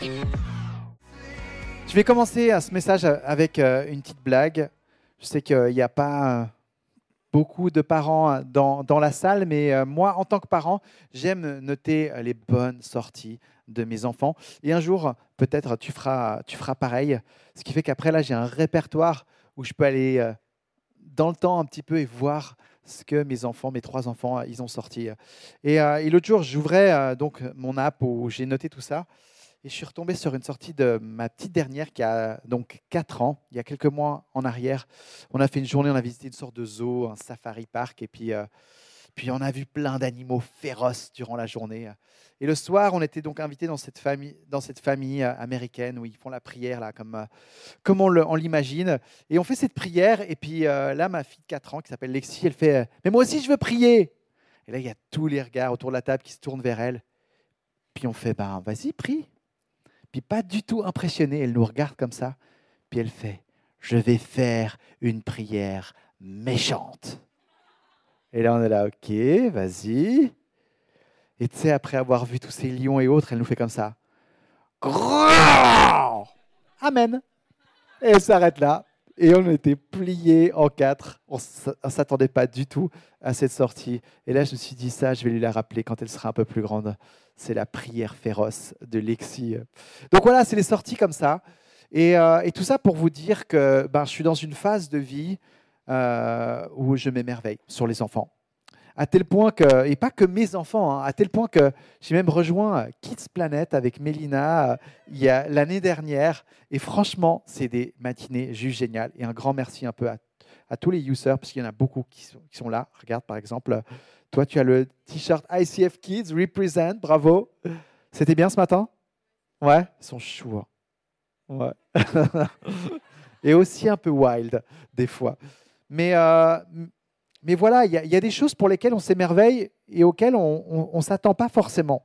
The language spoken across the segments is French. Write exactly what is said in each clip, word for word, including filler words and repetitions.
Je vais commencer ce message avec une petite blague. Je sais qu'il n'y a pas beaucoup de parents dans, dans la salle, mais moi, en tant que parent, j'aime noter les bonnes sorties de mes enfants. Et un jour, peut-être, tu feras, tu feras pareil. Ce qui fait qu'après, là, j'ai un répertoire où je peux aller dans le temps un petit peu et voir ce que mes enfants, mes trois enfants, ils ont sorti. Et, euh, et l'autre jour, j'ouvrais euh, donc mon app où j'ai noté tout ça. Et je suis retombé sur une sortie de ma petite dernière qui a donc quatre ans, il y a quelques mois en arrière. On a fait une journée, on a visité une sorte de zoo, un safari park, et puis, euh, puis on a vu plein d'animaux féroces durant la journée. Et le soir, on était donc invités dans cette famille, dans cette famille américaine où ils font la prière, là, comme, euh, comme on, le, on l'imagine. Et on fait cette prière, et puis euh, là, ma fille de quatre ans, qui s'appelle Lexi, elle fait euh, « Mais moi aussi, je veux prier !» Et là, il y a tous les regards autour de la table qui se tournent vers elle. Puis on fait ben, « Vas-y, prie !» Puis pas du tout impressionnée, elle nous regarde comme ça, puis elle fait « Je vais faire une prière méchante ». Et là, on est là, ok, vas-y. Et tu sais, après avoir vu tous ces lions et autres, elle nous fait comme ça. Grand Amen. Et elle s'arrête là. Et on était pliés en quatre. On ne s'attendait pas du tout à cette sortie. Et là, je me suis dit ça, je vais lui la rappeler quand elle sera un peu plus grande. C'est la prière féroce de Lexi. Donc voilà, c'est les sorties comme ça. Et, euh, et tout ça pour vous dire que ben, je suis dans une phase de vie euh, où je m'émerveille sur les enfants. À tel point que, et pas que mes enfants, hein, à tel point que j'ai même rejoint Kids Planet avec Mélina euh, il y a l'année dernière. Et franchement, c'est des matinées juste géniales. Et un grand merci un peu à, à tous les users, parce qu'il y en a beaucoup qui sont, qui sont là. Regarde, par exemple, toi, tu as le t-shirt I C F Kids Represent, bravo. C'était bien ce matin? Ouais, ils sont choux. Hein. Ouais. Et aussi un peu wild, des fois. Mais... Euh, Mais voilà, il y, y a des choses pour lesquelles on s'émerveille et auxquelles on ne s'attend pas forcément.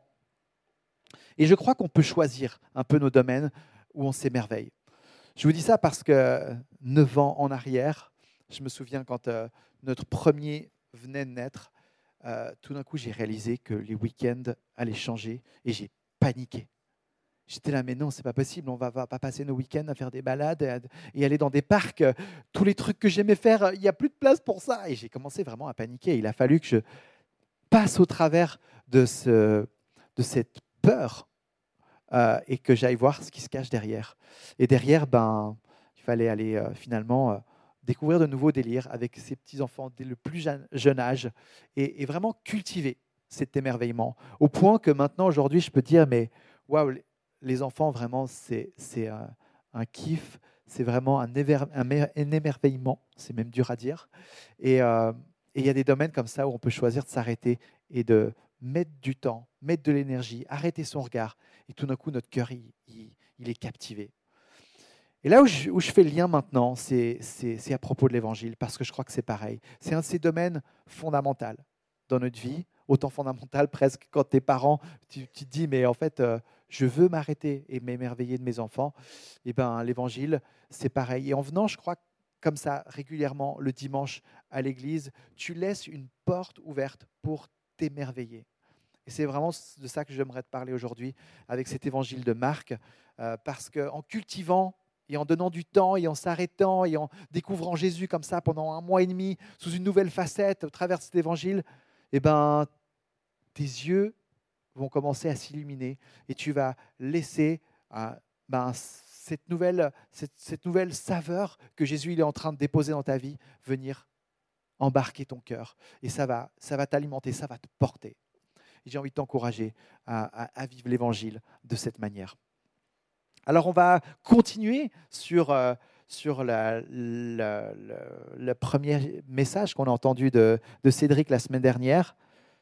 Et je crois qu'on peut choisir un peu nos domaines où on s'émerveille. Je vous dis ça parce que neuf ans en arrière, je me souviens quand euh, notre premier venait de naître, euh, tout d'un coup j'ai réalisé que les week-ends allaient changer et j'ai paniqué. J'étais là, mais non, c'est pas possible, on va, va pas passer nos week-ends à faire des balades et, et aller dans des parcs. Tous les trucs que j'aimais faire, il n'y a plus de place pour ça. Et j'ai commencé vraiment à paniquer. Il a fallu que je passe au travers de, ce, de cette peur euh, et que j'aille voir ce qui se cache derrière. Et derrière, ben, il fallait aller euh, finalement euh, découvrir de nouveaux délires avec ces petits-enfants dès le plus jeune, jeune âge et, et vraiment cultiver cet émerveillement. Au point que maintenant, aujourd'hui, je peux dire, mais waouh, les enfants, vraiment, c'est, c'est un, un kiff, c'est vraiment un, éver, un, un émerveillement, c'est même dur à dire. Et euh, il y a des domaines comme ça où on peut choisir de s'arrêter et de mettre du temps, mettre de l'énergie, arrêter son regard. Et tout d'un coup, notre cœur, il, il, il est captivé. Et là où je, où je fais le lien maintenant, c'est, c'est, c'est à propos de l'Évangile, parce que je crois que c'est pareil. C'est un de ces domaines fondamentaux dans notre vie, autant fondamental presque quand tes parents, tu, tu te dis, mais en fait, euh, je veux m'arrêter et m'émerveiller de mes enfants. Et ben, l'Évangile, c'est pareil. Et en venant, je crois, comme ça, régulièrement, le dimanche à l'église, tu laisses une porte ouverte pour t'émerveiller. Et c'est vraiment de ça que j'aimerais te parler aujourd'hui avec cet Évangile de Marc, euh, parce qu'en cultivant et en donnant du temps et en s'arrêtant et en découvrant Jésus comme ça pendant un mois et demi, sous une nouvelle facette, au travers de cet Évangile, eh ben, tes yeux vont commencer à s'illuminer et tu vas laisser euh, ben, cette, nouvelle, cette, cette nouvelle saveur que Jésus il est en train de déposer dans ta vie venir embarquer ton cœur. Et ça va, ça va t'alimenter, ça va te porter. Et j'ai envie de t'encourager à, à, à vivre l'Évangile de cette manière. Alors on va continuer sur, euh, sur la, la, la, le premier message qu'on a entendu de, de Cédric la semaine dernière,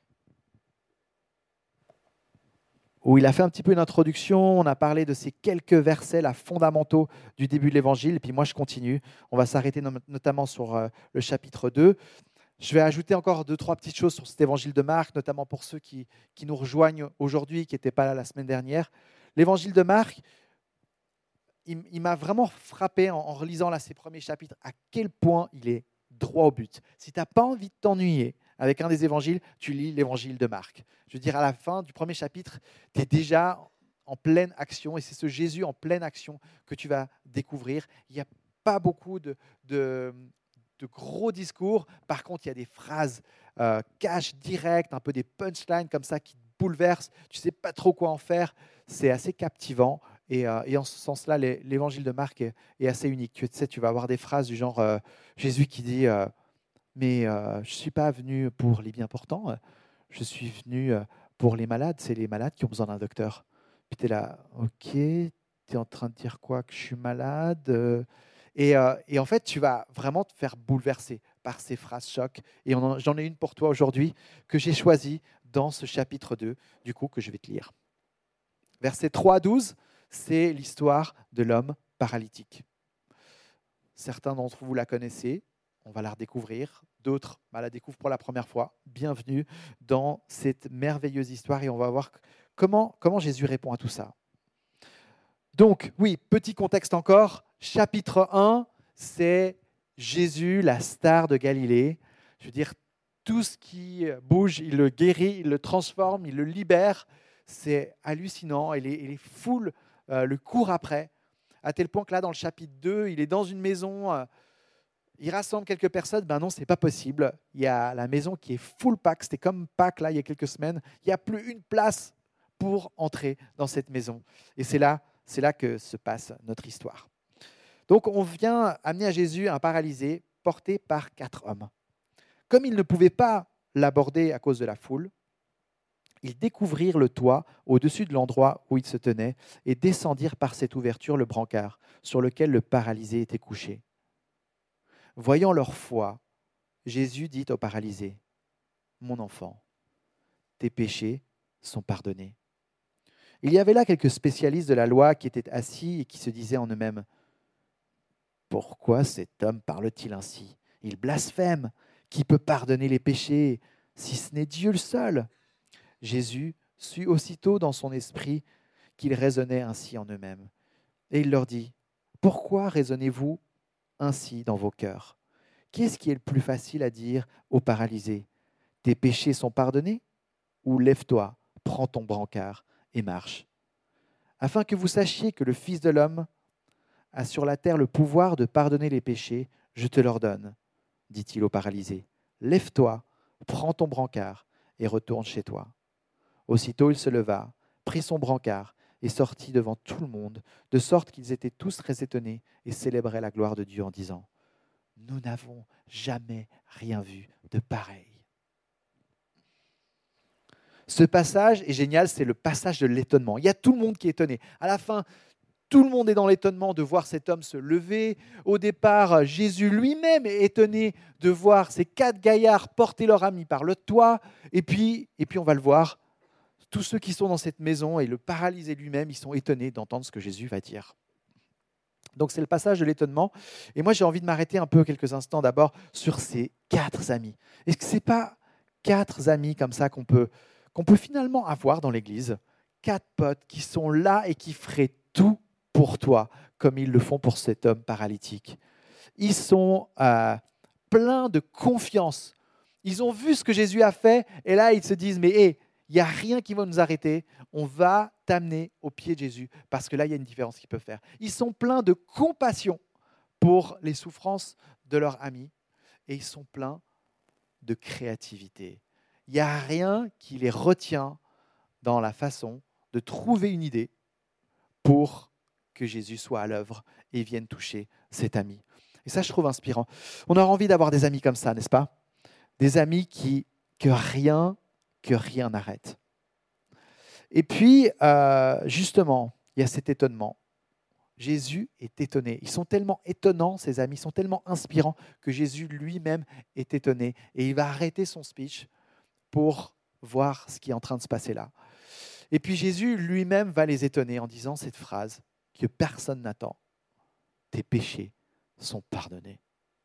où il a fait un petit peu une introduction, on a parlé de ces quelques versets là, fondamentaux du début de l'Évangile, et puis moi je continue. On va s'arrêter no- notamment sur euh, le chapitre deux. Je vais ajouter encore deux, trois petites choses sur cet Évangile de Marc, notamment pour ceux qui, qui nous rejoignent aujourd'hui, qui n'étaient pas là la semaine dernière. L'Évangile de Marc, il, il m'a vraiment frappé en, en relisant là, ces premiers chapitres, à quel point il est droit au but. Si tu n'as pas envie de t'ennuyer avec un des évangiles, tu lis l'évangile de Marc. Je veux dire, à la fin du premier chapitre, tu es déjà en pleine action et c'est ce Jésus en pleine action que tu vas découvrir. Il n'y a pas beaucoup de, de, de gros discours. Par contre, il y a des phrases euh, cash directes, un peu des punchlines comme ça qui te bouleversent. Tu ne sais pas trop quoi en faire. C'est assez captivant. Et, euh, et en ce sens-là, l'é- l'évangile de Marc est, est assez unique. Tu sais, tu vas avoir des phrases du genre euh, Jésus qui dit euh, mais euh, je ne suis pas venu pour les bien portants, je suis venu euh, pour les malades. C'est les malades qui ont besoin d'un docteur. Puis tu es là, ok, tu es en train de dire quoi, que je suis malade euh, et, euh, et en fait, tu vas vraiment te faire bouleverser par ces phrases chocs. Et on en- j'en ai une pour toi aujourd'hui que j'ai choisie dans ce chapitre deux, du coup, que je vais te lire. Versets trois à douze, c'est l'histoire de l'homme paralytique. Certains d'entre vous la connaissez, on va la redécouvrir. D'autres bah, la découvrent pour la première fois. Bienvenue dans cette merveilleuse histoire et on va voir comment, comment Jésus répond à tout ça. Donc, oui, petit contexte encore. Chapitre un, c'est Jésus, la star de Galilée. Je veux dire, tout ce qui bouge, il le guérit, il le transforme, il le libère. C'est hallucinant et les, et les foules euh, le courent après. À tel point que là, dans le chapitre deux, il est dans une maison, euh, il rassemble quelques personnes. Ben non, ce n'est pas possible. Il y a la maison qui est full pack. C'était comme Pâques, là, il y a quelques semaines. Il n'y a plus une place pour entrer dans cette maison. Et c'est là, c'est là que se passe notre histoire. Donc, on vient amener à Jésus un paralysé porté par quatre hommes. Comme ils ne pouvaient pas l'aborder à cause de la foule, ils découvrirent le toit au-dessus de l'endroit où il se tenait et descendirent par cette ouverture le brancard sur lequel le paralysé était couché. Voyant leur foi, Jésus dit au paralysé, « Mon enfant, tes péchés sont pardonnés. » Il y avait là quelques spécialistes de la loi qui étaient assis et qui se disaient en eux-mêmes, « Pourquoi cet homme parle-t-il ainsi? Il blasphème. Qui peut pardonner les péchés, si ce n'est Dieu le seul ?» Jésus sut aussitôt dans son esprit qu'ils raisonnaient ainsi en eux-mêmes. Et il leur dit, « Pourquoi raisonnez-vous ainsi dans vos cœurs? Qu'est-ce qui est le plus facile à dire au paralysé? Tes péchés sont pardonnés? Ou lève-toi, prends ton brancard et marche. Afin que vous sachiez que le Fils de l'homme a sur la terre le pouvoir de pardonner les péchés, je te l'ordonne, dit-il au paralysé. Lève-toi, prends ton brancard et retourne chez toi. Aussitôt il se leva, prit son brancard et sortit devant tout le monde, de sorte qu'ils étaient tous très étonnés et célébraient la gloire de Dieu en disant, nous n'avons jamais rien vu de pareil. Ce passage est génial, c'est le passage de l'étonnement. Il y a tout le monde qui est étonné. À la fin, tout le monde est dans l'étonnement de voir cet homme se lever. Au départ, Jésus lui-même est étonné de voir ces quatre gaillards porter leur ami par le toit. Et puis, et puis on va le voir, tous ceux qui sont dans cette maison et le paralysé lui-même, ils sont étonnés d'entendre ce que Jésus va dire. Donc c'est le passage de l'étonnement. Et moi, j'ai envie de m'arrêter un peu quelques instants d'abord sur ces quatre amis. Est-ce que ce n'est pas quatre amis comme ça qu'on peut, qu'on peut finalement avoir dans l'Église? Quatre potes qui sont là et qui feraient tout pour toi, comme ils le font pour cet homme paralytique. Ils sont euh, pleins de confiance. Ils ont vu ce que Jésus a fait et là, ils se disent, mais hé, il n'y a rien qui va nous arrêter. On va t'amener au pied de Jésus parce que là, il y a une différence qu'ils peuvent faire. Ils sont pleins de compassion pour les souffrances de leurs amis et ils sont pleins de créativité. Il n'y a rien qui les retient dans la façon de trouver une idée pour que Jésus soit à l'œuvre et vienne toucher cet ami. Et ça, je trouve inspirant. On aura envie d'avoir des amis comme ça, n'est-ce pas? Des amis qui, que rien, que rien n'arrête. Et puis, euh, justement, il y a cet étonnement. Jésus est étonné. Ils sont tellement étonnants, ces amis, ils sont tellement inspirants que Jésus lui-même est étonné. Et il va arrêter son speech pour voir ce qui est en train de se passer là. Et puis Jésus lui-même va les étonner en disant cette phrase que personne n'attend. Tes péchés sont pardonnés.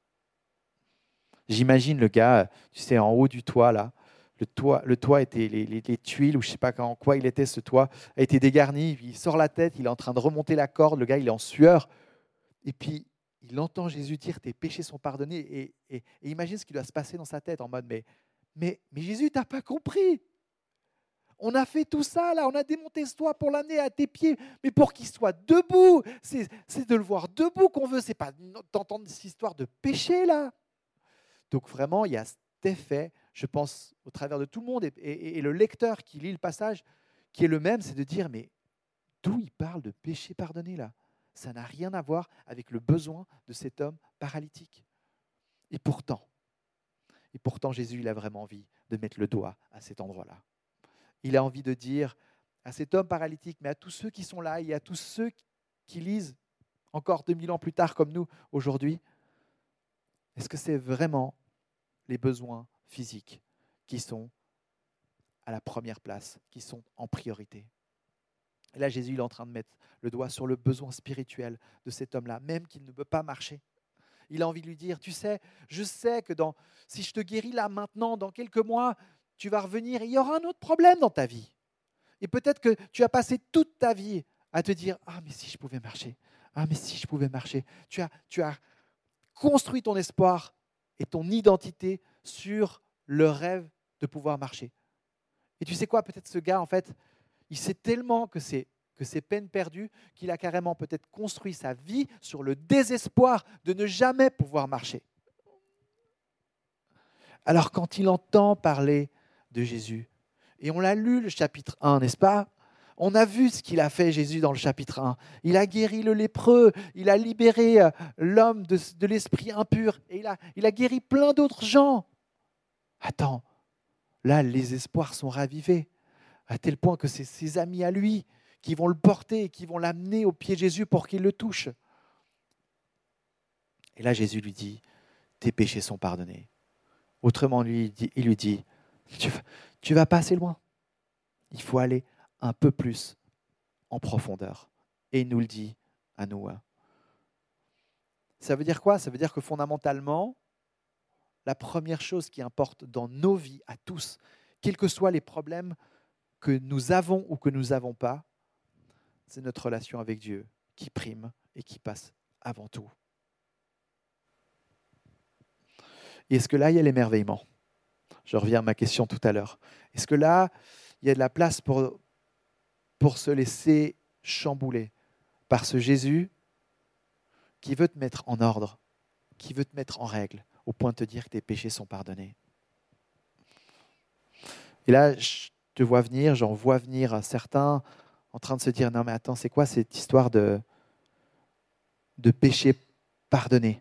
J'imagine le gars, tu sais, en haut du toit, là. Le toit, le toit était, les, les, les tuiles, ou je ne sais pas en quoi il était, ce toit, a été dégarni. Il sort la tête, il est en train de remonter la corde. Le gars, il est en sueur. Et puis, il entend Jésus dire, tes péchés sont pardonnés. Et, et, et imagine ce qui doit se passer dans sa tête en mode, mais, mais, mais Jésus, tu n'as pas compris. On a fait tout ça, là, on a démonté ce toit pour l'amener à tes pieds, mais pour qu'il soit debout. C'est, c'est de le voir debout qu'on veut, c'est pas d'entendre cette histoire de péché, là. Donc vraiment, il y a cet effet, je pense, au travers de tout le monde, et, et, et le lecteur qui lit le passage, qui est le même, c'est de dire, mais d'où il parle de péché pardonné, là? Ça n'a rien à voir avec le besoin de cet homme paralytique. Et pourtant, et pourtant, Jésus, il a vraiment envie de mettre le doigt à cet endroit-là. Il a envie de dire à cet homme paralytique, mais à tous ceux qui sont là et à tous ceux qui lisent encore deux mille ans plus tard comme nous aujourd'hui, est-ce que c'est vraiment les besoins physiques qui sont à la première place, qui sont en priorité? Et là, Jésus il est en train de mettre le doigt sur le besoin spirituel de cet homme-là, même qu'il ne peut pas marcher. Il a envie de lui dire, tu sais, je sais que dans, si je te guéris là maintenant, dans quelques mois, tu vas revenir et il y aura un autre problème dans ta vie. Et peut-être que tu as passé toute ta vie à te dire, ah mais si je pouvais marcher, ah mais si je pouvais marcher. Tu as, tu as construit ton espoir et ton identité sur le rêve de pouvoir marcher. Et tu sais quoi, peut-être ce gars, en fait, il sait tellement que c'est que c'est peine perdue, qu'il a carrément peut-être construit sa vie sur le désespoir de ne jamais pouvoir marcher. Alors quand il entend parler de Jésus, et on l'a lu le chapitre un, n'est-ce pas? On a vu ce qu'il a fait Jésus dans le chapitre un. Il a guéri le lépreux, il a libéré l'homme de, de l'esprit impur, et il a, il a guéri plein d'autres gens. Attends, là les espoirs sont ravivés, à tel point que c'est ses amis à lui qui vont le porter et qui vont l'amener au pied de Jésus pour qu'il le touche. Et là, Jésus lui dit, tes péchés sont pardonnés. Autrement, lui, il lui dit, tu, tu vas pas assez loin. Il faut aller un peu plus en profondeur. Et il nous le dit à nous. Ça veut dire quoi? Ça veut dire que fondamentalement, la première chose qui importe dans nos vies à tous, quels que soient les problèmes que nous avons ou que nous n'avons pas, c'est notre relation avec Dieu qui prime et qui passe avant tout. Et est-ce que là, il y a l'émerveillement? Je reviens à ma question tout à l'heure. Est-ce que là, il y a de la place pour, pour se laisser chambouler par ce Jésus qui veut te mettre en ordre, qui veut te mettre en règle, au point de te dire que tes péchés sont pardonnés? Et là, je te vois venir, j'en vois venir certains en train de se dire, non mais attends, c'est quoi cette histoire de, de péché pardonné?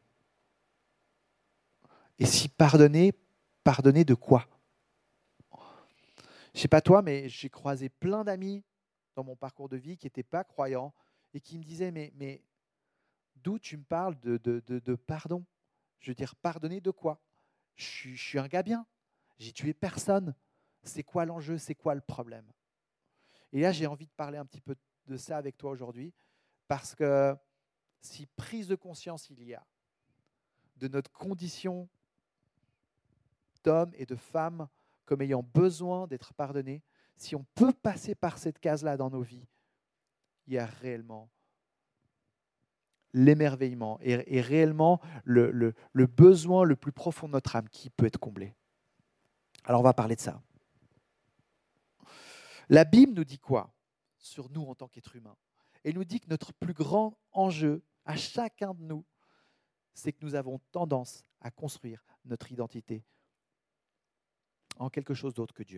Et si pardonner, pardonner de quoi? Je ne sais pas toi, mais j'ai croisé plein d'amis dans mon parcours de vie qui n'étaient pas croyants et qui me disaient, mais, mais d'où tu me parles de, de, de, de pardon? Je veux dire, pardonner de quoi? je suis, je suis un gars bien, j'ai tué personne. C'est quoi l'enjeu? C'est quoi le problème? Et là, j'ai envie de parler un petit peu de ça avec toi aujourd'hui, parce que si prise de conscience il y a de notre condition d'homme et de femme comme ayant besoin d'être pardonnés, si on peut passer par cette case-là dans nos vies, il y a réellement l'émerveillement et, et réellement le, le, le besoin le plus profond de notre âme qui peut être comblé. Alors on va parler de ça. La Bible nous dit quoi sur nous en tant qu'êtres humains? Elle nous dit que notre plus grand enjeu à chacun de nous, c'est que nous avons tendance à construire notre identité en quelque chose d'autre que Dieu.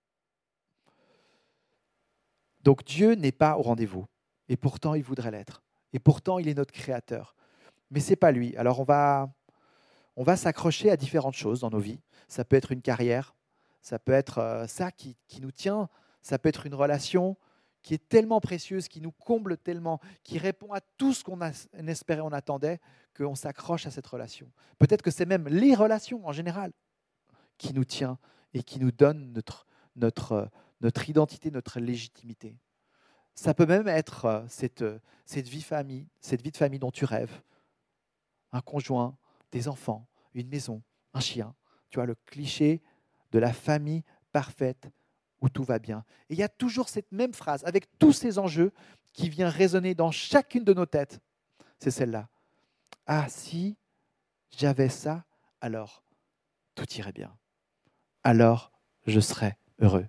Donc Dieu n'est pas au rendez-vous, et pourtant il voudrait l'être. Et pourtant il est notre créateur. Mais ce n'est pas lui. Alors on va, on va s'accrocher à différentes choses dans nos vies. Ça peut être une carrière, ça peut être euh, ça qui, qui nous tient, ça peut être une relation qui est tellement précieuse, qui nous comble tellement, qui répond à tout ce qu'on a, on espérait, on attendait, qu'on s'accroche à cette relation. Peut-être que c'est même les relations en général qui nous tient et qui nous donne notre, notre, notre identité, notre légitimité. Ça peut même être cette, cette, vie famille, cette vie de famille dont tu rêves, un conjoint, des enfants, une maison, un chien. Tu vois, le cliché de la famille parfaite où tout va bien. Et il y a toujours cette même phrase, avec tous ces enjeux, qui vient résonner dans chacune de nos têtes. C'est celle-là. Ah, si j'avais ça, alors tout irait bien. Alors je serais heureux.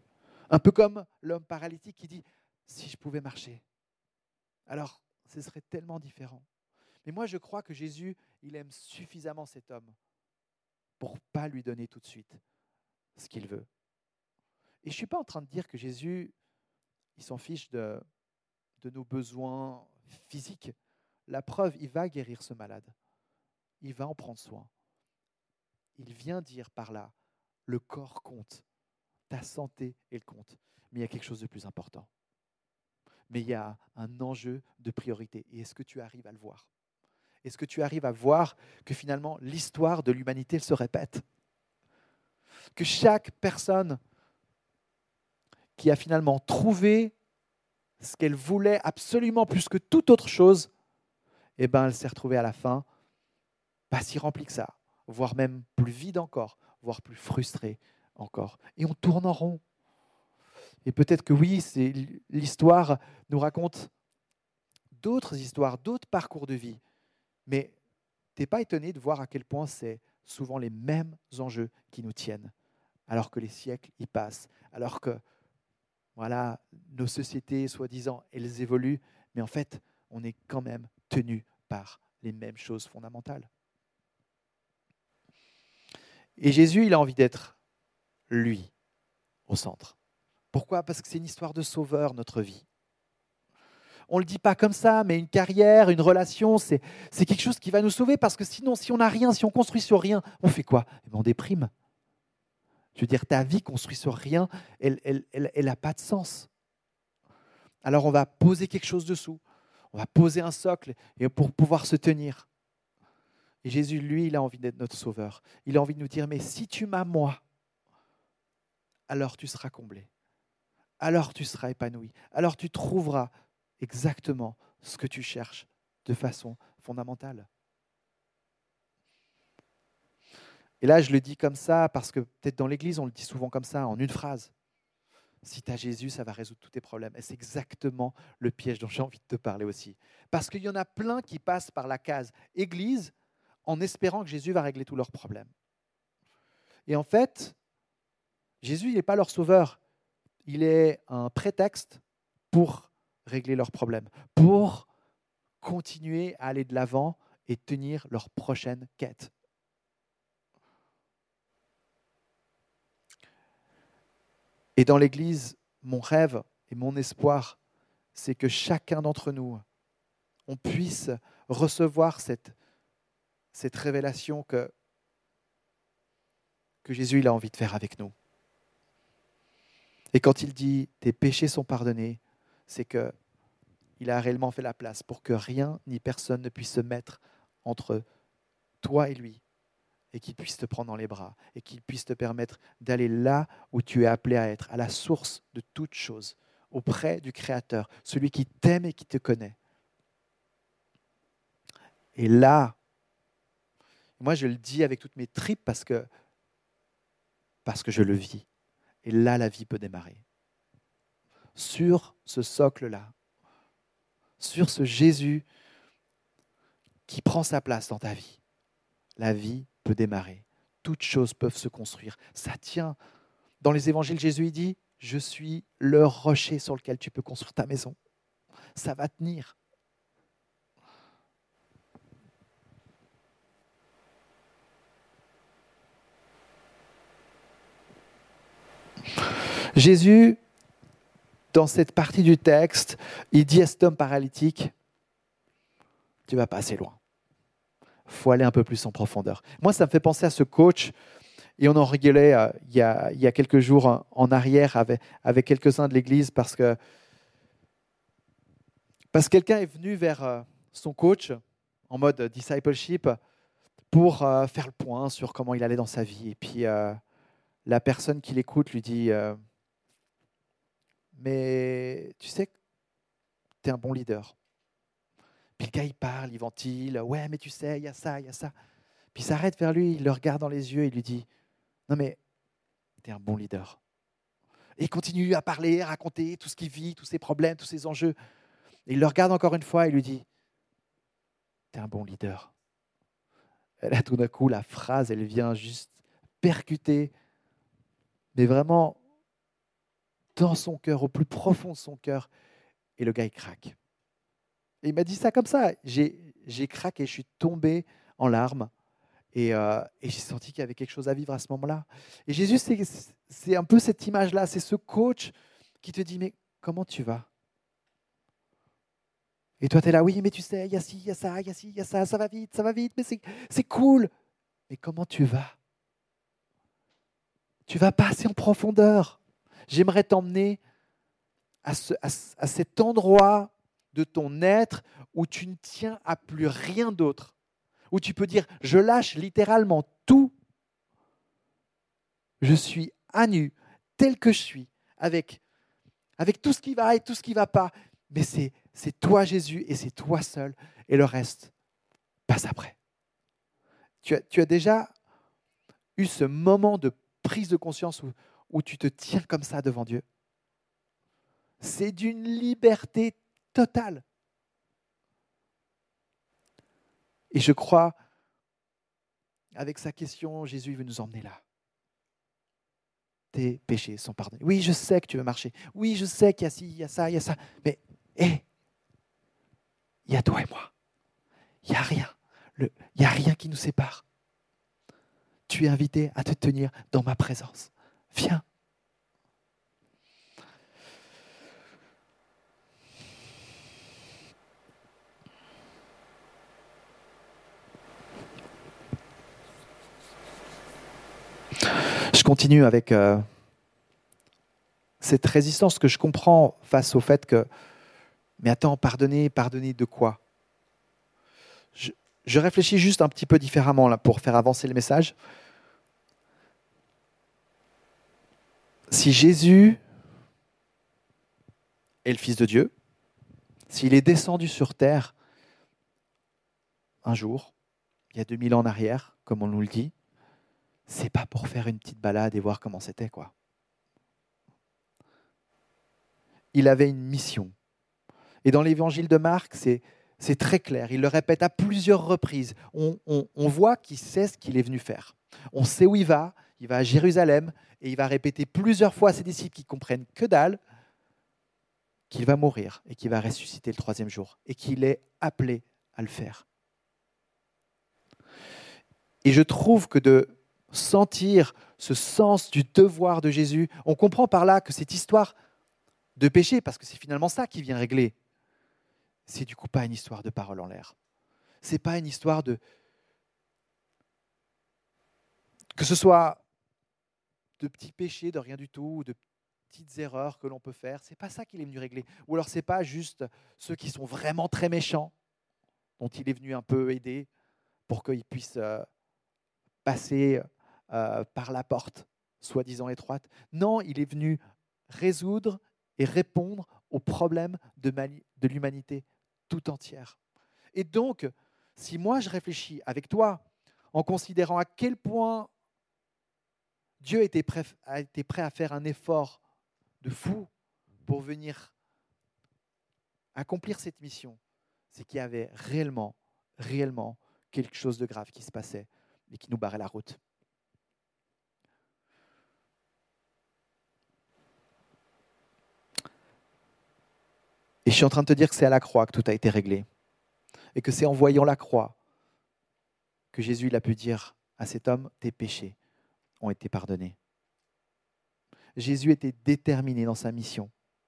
Un peu comme l'homme paralytique qui dit « si je pouvais marcher ». Alors, ce serait tellement différent. Mais moi, je crois que Jésus, il aime suffisamment cet homme pour ne pas lui donner tout de suite ce qu'il veut. Et je ne suis pas en train de dire que Jésus, il s'en fiche de, de nos besoins physiques. La preuve, il va guérir ce malade. Il va en prendre soin. Il vient dire par là, le corps compte, ta santé, elle compte. Mais il y a quelque chose de plus important. Mais il y a un enjeu de priorité. Et est-ce que tu arrives à le voir ? Est-ce que tu arrives à voir que finalement l'histoire de l'humanité se répète ? Que chaque personne qui a finalement trouvé ce qu'elle voulait absolument plus que toute autre chose, eh ben, elle s'est retrouvée à la fin pas si remplie que ça, voire même plus vide encore, voire plus frustrée encore. Et on tourne en rond. Et peut-être que oui, c'est, l'histoire nous raconte d'autres histoires, d'autres parcours de vie. Mais tu n'es pas étonné de voir à quel point c'est souvent les mêmes enjeux qui nous tiennent, alors que les siècles y passent, alors que voilà, nos sociétés, soi-disant, elles évoluent, mais en fait, on est quand même tenu par les mêmes choses fondamentales. Et Jésus, il a envie d'être lui au centre. Pourquoi ? Parce que c'est une histoire de sauveur, notre vie. On ne le dit pas comme ça, mais une carrière, une relation, c'est, c'est quelque chose qui va nous sauver, parce que sinon, si on n'a rien, si on construit sur rien, on fait quoi ? Eh bien, on déprime. Je veux dire, ta vie construite sur rien, elle n'a elle, elle, elle pas de sens. Alors on va poser quelque chose dessous, on va poser un socle et pour pouvoir se tenir. Et Jésus, lui, il a envie d'être notre sauveur. Il a envie de nous dire, mais si tu m'as moi, alors tu seras comblé. Alors tu seras épanoui. Alors tu trouveras exactement ce que tu cherches de façon fondamentale. Et là, je le dis comme ça parce que peut-être dans l'Église, on le dit souvent comme ça, en une phrase. Si tu as Jésus, ça va résoudre tous tes problèmes. Et c'est exactement le piège dont j'ai envie de te parler aussi. Parce qu'il y en a plein qui passent par la case Église en espérant que Jésus va régler tous leurs problèmes. Et en fait, Jésus, il n'est pas leur sauveur. Il est un prétexte pour régler leurs problèmes, pour continuer à aller de l'avant et tenir leur prochaine quête. Et dans l'Église, mon rêve et mon espoir, c'est que chacun d'entre nous, on puisse recevoir cette, cette révélation que, que Jésus il a envie de faire avec nous. Et quand il dit « tes péchés sont pardonnés », c'est qu'il a réellement fait la place pour que rien ni personne ne puisse se mettre entre toi et lui, et qu'il puisse te prendre dans les bras, et qu'il puisse te permettre d'aller là où tu es appelé à être, à la source de toute chose, auprès du Créateur, celui qui t'aime et qui te connaît. Et là, moi je le dis avec toutes mes tripes parce que, parce que je le vis. Et là, la vie peut démarrer. Sur ce socle-là, sur ce Jésus qui prend sa place dans ta vie, la vie peut démarrer. Toutes choses peuvent se construire. Ça tient. Dans les évangiles, Jésus il dit « Je suis le rocher sur lequel tu peux construire ta maison. » Ça va tenir. Jésus, dans cette partie du texte, il dit à cet homme paralytique, tu ne vas pas assez loin. Il faut aller un peu plus en profondeur. Moi, ça me fait penser à ce coach, et on en rigolait euh, il, y a, il y a quelques jours en, en arrière avec, avec quelques-uns de l'église, parce que, parce que quelqu'un est venu vers euh, son coach en mode discipleship pour euh, faire le point sur comment il allait dans sa vie. Et puis, euh, la personne qui l'écoute lui dit... Euh, mais tu sais que tu es un bon leader. Puis le gars, il parle, il ventile. Ouais, mais tu sais, il y a ça, il y a ça. Puis il s'arrête vers lui, il le regarde dans les yeux et il lui dit, non mais, tu es un bon leader. Et il continue à parler, à raconter tout ce qu'il vit, tous ses problèmes, tous ses enjeux. Et il le regarde encore une fois et il lui dit, tu es un bon leader. Et là, tout d'un coup, la phrase, elle vient juste percuter, mais vraiment dans son cœur, au plus profond de son cœur. Et le gars, il craque. Et il m'a dit ça comme ça. J'ai, j'ai craqué, je suis tombé en larmes. Et, euh, et j'ai senti qu'il y avait quelque chose à vivre à ce moment-là. Et Jésus, c'est, c'est un peu cette image-là. C'est ce coach qui te dit, mais comment tu vas ? Et toi, tu es là, oui, mais tu sais, il y a ci, il y a ça, il y a ci, il y a ça, ça va vite, ça va vite, mais c'est, c'est cool. Mais comment tu vas ? Tu vas pas assez en profondeur. J'aimerais t'emmener à, ce, à, à cet endroit de ton être où tu ne tiens à plus rien d'autre, où tu peux dire, je lâche littéralement tout, je suis à nu, tel que je suis, avec, avec tout ce qui va et tout ce qui ne va pas, mais c'est, c'est toi Jésus et c'est toi seul, et le reste passe après. Tu as, tu as déjà eu ce moment de prise de conscience où, où tu te tiens comme ça devant Dieu ? C'est d'une liberté totale. Et je crois, avec sa question, Jésus veut nous emmener là. Tes péchés sont pardonnés. Oui, je sais que tu veux marcher. Oui, je sais qu'il y a ci, il y a ça, il y a ça. Mais, hé, il y a toi et moi. Il n'y a rien. Le, il n'y a rien qui nous sépare. Tu es invité à te tenir dans ma présence. Viens. Je continue avec euh, cette résistance que je comprends face au fait que, mais attends, pardonner, pardonner de quoi ? je, je réfléchis juste un petit peu différemment là, pour faire avancer le message. Si Jésus est le Fils de Dieu, s'il est descendu sur terre un jour, il y a deux mille ans en arrière, comme on nous le dit, c'est pas pour faire une petite balade et voir comment c'était, quoi. Il avait une mission. Et dans l'évangile de Marc, c'est, c'est très clair. Il le répète à plusieurs reprises. On, on, on voit qu'il sait ce qu'il est venu faire. On sait où il va. Il va à Jérusalem et il va répéter plusieurs fois à ses disciples qui comprennent que dalle qu'il va mourir et qu'il va ressusciter le troisième jour et qu'il est appelé à le faire. Et je trouve que de sentir ce sens du devoir de Jésus, on comprend par là que cette histoire de péché, parce que c'est finalement ça qui vient régler, c'est du coup pas une histoire de parole en l'air. C'est pas une histoire de... Que ce soit de petits péchés, de rien du tout, ou de petites erreurs que l'on peut faire, c'est pas ça qu'il est venu régler. Ou alors c'est pas juste ceux qui sont vraiment très méchants, dont il est venu un peu aider pour qu'ils puissent euh, passer euh, par la porte, soi-disant étroite. Non, il est venu résoudre et répondre aux problèmes de, mani- de l'humanité tout entière. Et donc, si moi je réfléchis avec toi, en considérant à quel point Dieu était prêt, a été prêt à faire un effort de fou pour venir accomplir cette mission, c'est qu'il y avait réellement, réellement quelque chose de grave qui se passait et qui nous barrait la route. Et je suis en train de te dire que c'est à la croix que tout a été réglé. Et que c'est en voyant la croix que Jésus il a pu dire à cet homme, tes péchés ont été pardonnés. Jésus était déterminé dans sa mission.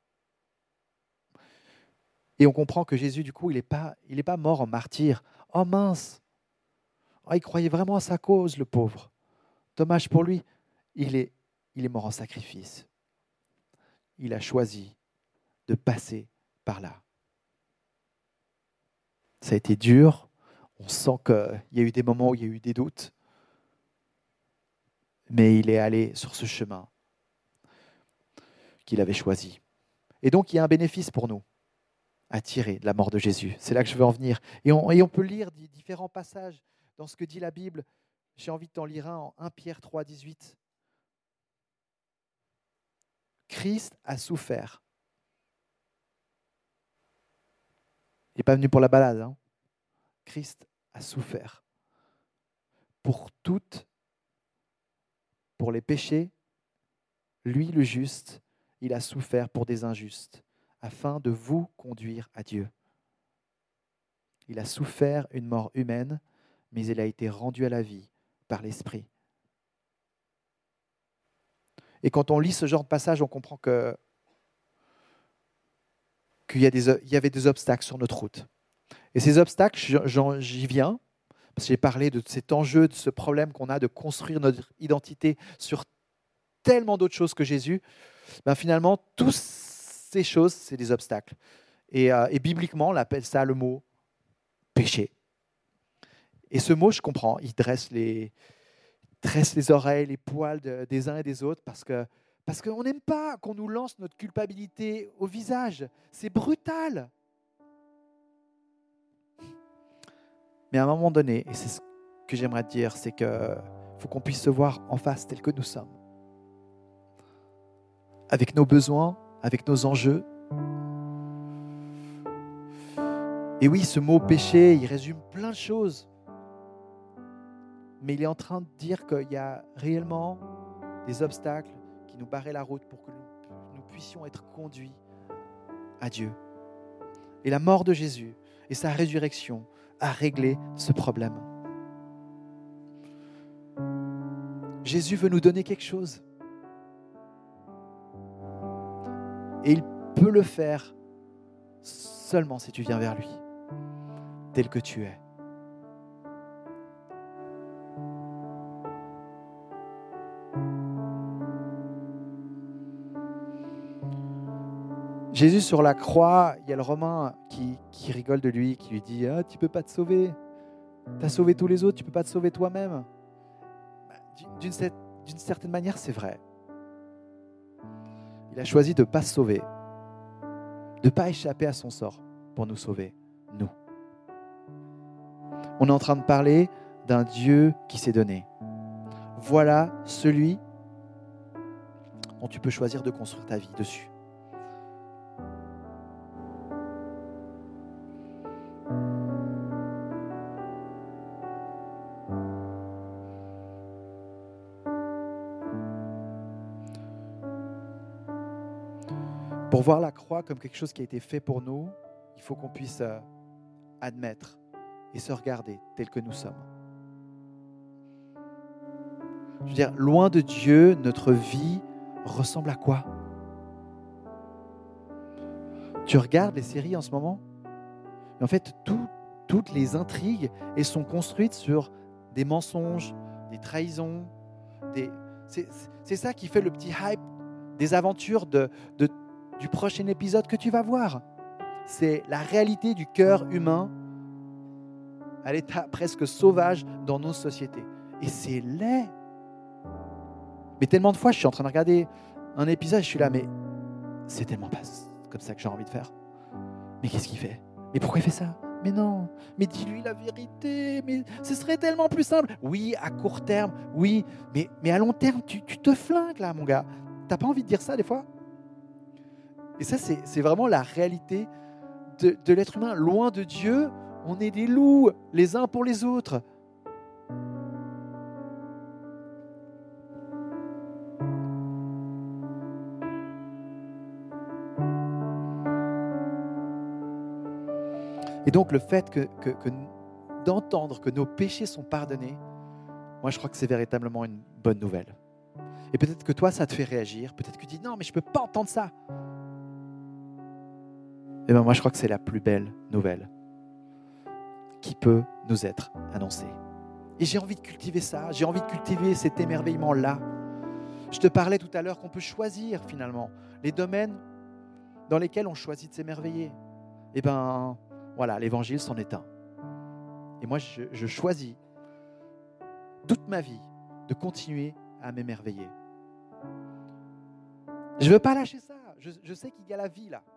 Et on comprend que Jésus, du coup, il n'est pas, il n'est pas mort en martyr. Oh mince, oh, il croyait vraiment à sa cause, le pauvre. Dommage pour lui. Il est, il est mort en sacrifice. Il a choisi de passer par là. Ça a été dur. On sent qu'il y a eu des moments où il y a eu des doutes. Mais il est allé sur ce chemin qu'il avait choisi. Et donc, il y a un bénéfice pour nous à tirer de la mort de Jésus. C'est là que je veux en venir. Et on, et on peut lire différents passages dans ce que dit la Bible. J'ai envie de t'en lire un en premier Pierre trois, dix-huit. Christ a souffert. Il n'est pas venu pour la balade. Hein. Christ a souffert pour toutes, pour les péchés, lui le juste, il a souffert pour des injustes, afin de vous conduire à Dieu. Il a souffert une mort humaine, mais il a été rendu à la vie par l'Esprit. Et quand on lit ce genre de passage, on comprend que, qu'il y a des, il y avait des obstacles sur notre route. Et ces obstacles, j'en, j'y viens, parce que j'ai parlé de cet enjeu, de ce problème qu'on a de construire notre identité sur tellement d'autres choses que Jésus. Ben finalement, toutes ces choses, c'est des obstacles. Et, euh, et bibliquement, on appelle ça le mot péché. Et ce mot, je comprends, il dresse les, dresse les oreilles, les poils de, des uns et des autres, parce que parce qu'on n'aime pas qu'on nous lance notre culpabilité au visage. C'est brutal. Mais à un moment donné, et c'est ce que j'aimerais te dire, c'est qu'il faut qu'on puisse se voir en face tel que nous sommes. Avec nos besoins, avec nos enjeux. Et oui, ce mot péché, il résume plein de choses. Mais il est en train de dire qu'il y a réellement des obstacles qui nous barraient la route pour que nous, nous puissions être conduits à Dieu. Et la mort de Jésus et sa résurrection a réglé ce problème. Jésus veut nous donner quelque chose. Et il peut le faire seulement si tu viens vers lui, tel que tu es. Jésus sur la croix, il y a le Romain qui, qui rigole de lui, qui lui dit « Ah, tu ne peux pas te sauver. Tu as sauvé tous les autres, tu ne peux pas te sauver toi-même. » D'une, d'une certaine manière, c'est vrai. Il a choisi de ne pas se sauver, de ne pas échapper à son sort pour nous sauver, nous. On est en train de parler d'un Dieu qui s'est donné. Voilà celui dont tu peux choisir de construire ta vie dessus. Pour voir la croix comme quelque chose qui a été fait pour nous, il faut qu'on puisse euh, admettre et se regarder tel que nous sommes. Je veux dire, loin de Dieu, notre vie ressemble à quoi? Tu regardes les séries en ce moment? Et en fait, tout, toutes les intrigues, elles sont construites sur des mensonges, des trahisons. Des... C'est, c'est ça qui fait le petit hype des aventures de, de du prochain épisode que tu vas voir. C'est la réalité du cœur humain à l'état presque sauvage dans nos sociétés. Et c'est laid. Mais tellement de fois, je suis en train de regarder un épisode et je suis là, mais c'est tellement pas comme ça que j'ai envie de faire. Mais qu'est-ce qu'il fait? Mais pourquoi il fait ça? Mais non, mais dis-lui la vérité, mais ce serait tellement plus simple. Oui, à court terme, oui, mais, mais à long terme, tu, tu te flingues là, mon gars. T'as pas envie de dire ça des fois? Et ça, c'est, c'est vraiment la réalité de, de l'être humain. Loin de Dieu, on est des loups, les uns pour les autres. Et donc, le fait que, que, que d'entendre que nos péchés sont pardonnés, moi, je crois que c'est véritablement une bonne nouvelle. Et peut-être que toi, ça te fait réagir. Peut-être que tu dis, non, mais je ne peux pas entendre ça. Et bien moi, je crois que c'est la plus belle nouvelle qui peut nous être annoncée. Et j'ai envie de cultiver ça. J'ai envie de cultiver cet émerveillement-là. Je te parlais tout à l'heure qu'on peut choisir, finalement, les domaines dans lesquels on choisit de s'émerveiller. Et bien, voilà, l'évangile, c'en est un. Et moi, je, je choisis toute ma vie de continuer à m'émerveiller. Je ne veux pas lâcher ça. Je, je sais qu'il y a la vie là.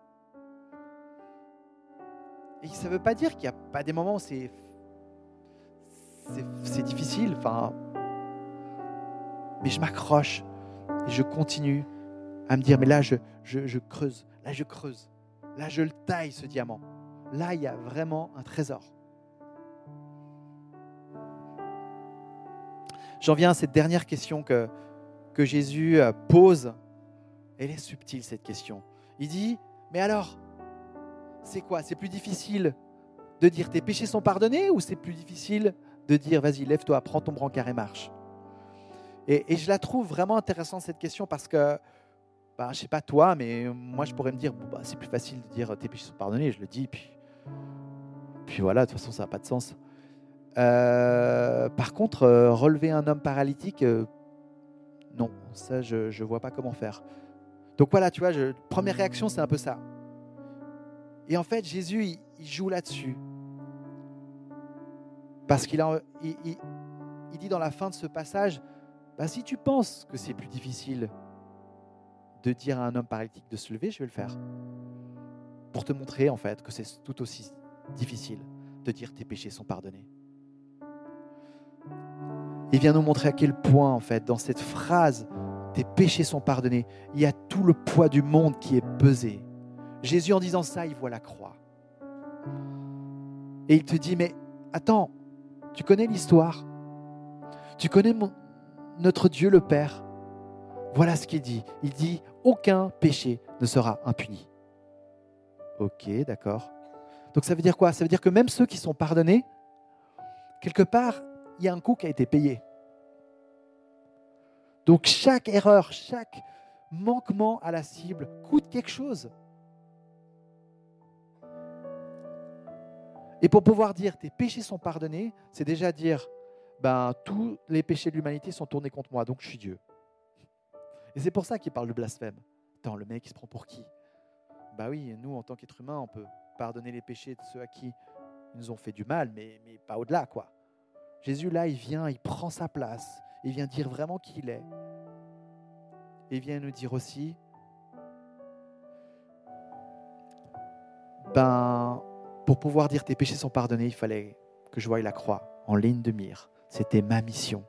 Et ça ne veut pas dire qu'il n'y a pas des moments où c'est, c'est, c'est difficile. Enfin, mais je m'accroche et je continue à me dire, mais là, je, je, je creuse. Là, je creuse. Là, je le taille, ce diamant. Là, il y a vraiment un trésor. J'en viens à cette dernière question que, que Jésus pose Elle est subtile, cette question. Il dit, mais alors, c'est quoi? C'est plus difficile de dire tes péchés sont pardonnés ou c'est plus difficile de dire, vas-y, lève-toi, prends ton brancard et marche? Et, et je la trouve vraiment intéressante, cette question, parce que, bah, je ne sais pas toi, mais moi, je pourrais me dire, bon, bah, c'est plus facile de dire tes péchés sont pardonnés, je le dis, puis, puis voilà, de toute façon, ça n'a pas de sens. Euh, par contre, euh, relever un homme paralytique, euh, non, ça, je ne vois pas comment faire. Donc voilà, tu vois, je, première réaction, c'est un peu ça. Et en fait, Jésus, il, il joue là-dessus. Parce qu'il a, il, il, il dit dans la fin de ce passage, bah, si tu penses que c'est plus difficile de dire à un homme paralytique de se lever, je vais le faire. Pour te montrer en fait que c'est tout aussi difficile de dire tes péchés sont pardonnés. Il vient nous montrer à quel point en fait, dans cette phrase, tes péchés sont pardonnés, il y a tout le poids du monde qui est pesé. Jésus, en disant ça, il voit la croix. Et il te dit, mais attends, tu connais l'histoire? Tu connais mon, notre Dieu le Père? Voilà ce qu'il dit. Il dit, aucun péché ne sera impuni. Ok, d'accord. Donc ça veut dire quoi? Ça veut dire que même ceux qui sont pardonnés, quelque part, il y a un coût qui a été payé. Donc chaque erreur, chaque manquement à la cible coûte quelque chose. Et pour pouvoir dire tes péchés sont pardonnés, c'est déjà dire ben, tous les péchés de l'humanité sont tournés contre moi, donc je suis Dieu. Et c'est pour ça qu'il parle de blasphème. Attends, le mec il se prend pour qui? Bah oui, nous en tant qu'êtres humains, on peut pardonner les péchés de ceux à qui ils nous ont fait du mal, mais, mais pas au-delà, quoi. Jésus là, il vient, il prend sa place, il vient dire vraiment qui il est. Et il vient nous dire aussi, ben, pour pouvoir dire tes péchés sont pardonnés, il fallait que je voie la croix en ligne de mire. C'était ma mission.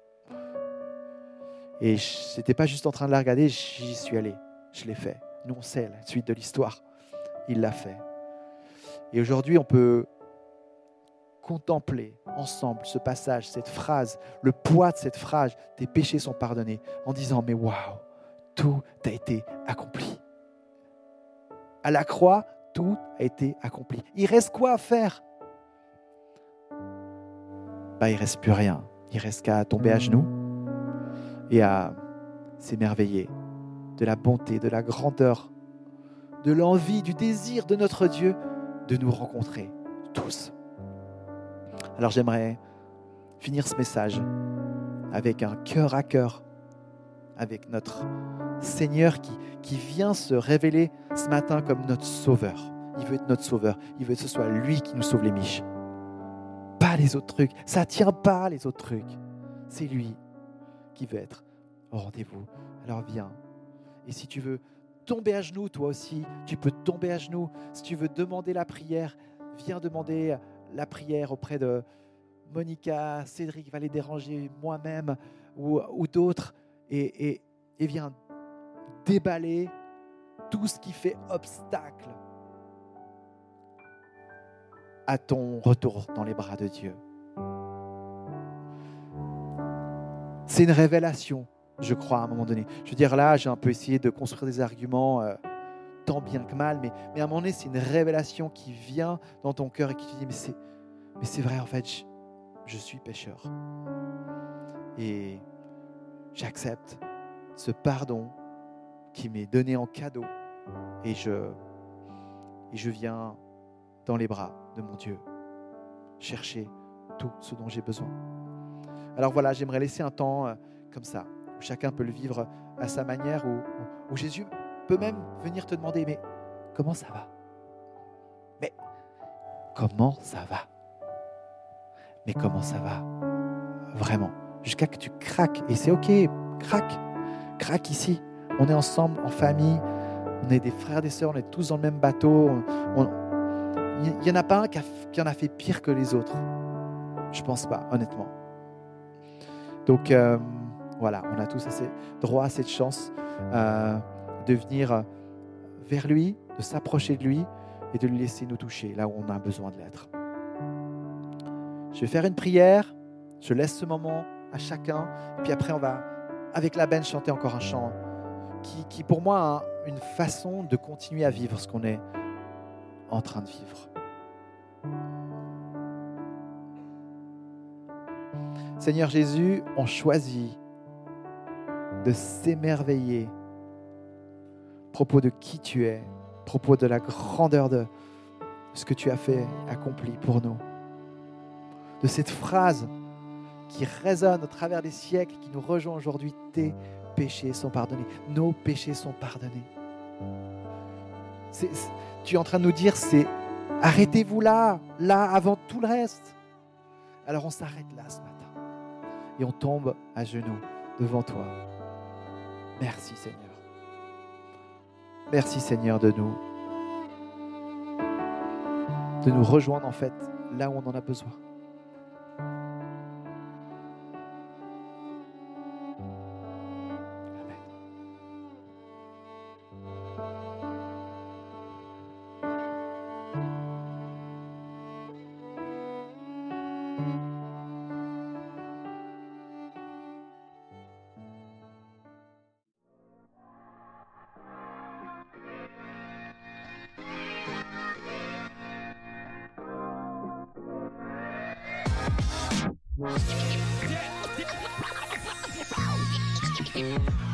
Et je n'étais pas juste en train de la regarder, j'y suis allé, je l'ai fait. Nous, on sait la suite de l'histoire. Il l'a fait. Et aujourd'hui, on peut contempler ensemble ce passage, cette phrase, le poids de cette phrase, tes péchés sont pardonnés, en disant, mais waouh, tout a été accompli. À la croix, tout a été accompli. Il reste quoi à faire? Bah, il ne reste plus rien. Il ne reste qu'à tomber à genoux et à s'émerveiller de la bonté, de la grandeur, de l'envie, du désir de notre Dieu de nous rencontrer tous. Alors j'aimerais finir ce message avec un cœur à cœur, avec notre Seigneur qui, qui vient se révéler ce matin comme notre sauveur. Il veut être notre sauveur. Il veut que ce soit lui qui nous sauve les miches. Pas les autres trucs. Ça ne tient pas les autres trucs. C'est lui qui veut être au rendez-vous. Alors viens. Et si tu veux tomber à genoux, toi aussi, tu peux tomber à genoux. Si tu veux demander la prière, viens demander la prière auprès de Monica, Cédric va les déranger, moi-même ou, ou d'autres. Et, et, et viens déballer tout ce qui fait obstacle à ton retour dans les bras de Dieu. C'est une révélation, je crois, à un moment donné. Je veux dire, là, j'ai un peu essayé de construire des arguments, euh, tant bien que mal, mais, mais à un moment donné, c'est une révélation qui vient dans ton cœur et qui te dit, mais c'est, mais c'est vrai, en fait, je, je suis pécheur. Et j'accepte ce pardon qui m'est donné en cadeau. Et je, et je viens dans les bras de mon Dieu chercher tout ce dont j'ai besoin. Alors voilà, j'aimerais laisser un temps euh, comme ça, où chacun peut le vivre à sa manière, où, où, où Jésus peut même venir te demander, mais comment ça va? Mais comment ça va? Mais comment ça va? Vraiment, jusqu'à que tu craques. Et c'est ok, craque, craque ici. On est ensemble, en famille, on est des frères, des sœurs, on est tous dans le même bateau. Il n'y en a pas un qui, a, qui en a fait pire que les autres. Je ne pense pas, honnêtement. Donc, euh, voilà, on a tous assez droit à cette chance euh, de venir vers lui, de s'approcher de lui et de le laisser nous toucher là où on a besoin de l'être. Je vais faire une prière, je laisse ce moment à chacun, et puis après on va, avec la band, chanter encore un chant qui, qui pour moi a une façon de continuer à vivre ce qu'on est en train de vivre. Seigneur Jésus, on choisit de s'émerveiller à propos de qui tu es, à propos de la grandeur de ce que tu as fait, accompli pour nous. De cette phrase qui résonne au travers des siècles, qui nous rejoint aujourd'hui, tes péchés sont pardonnés, nos péchés sont pardonnés. C'est, c'est, tu es en train de nous dire, c'est arrêtez-vous là, là avant tout le reste. Alors on s'arrête là ce matin et on tombe à genoux devant toi. Merci Seigneur. Merci Seigneur de nous, de nous rejoindre en fait là où on en a besoin. Yeah.